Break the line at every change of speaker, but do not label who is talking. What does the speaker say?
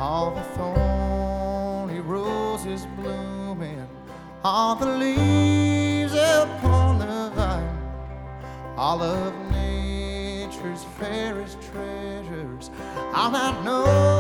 all the thorny roses blooming, all the leaves upon the vine, all of nature's fairest treasures. I'll not know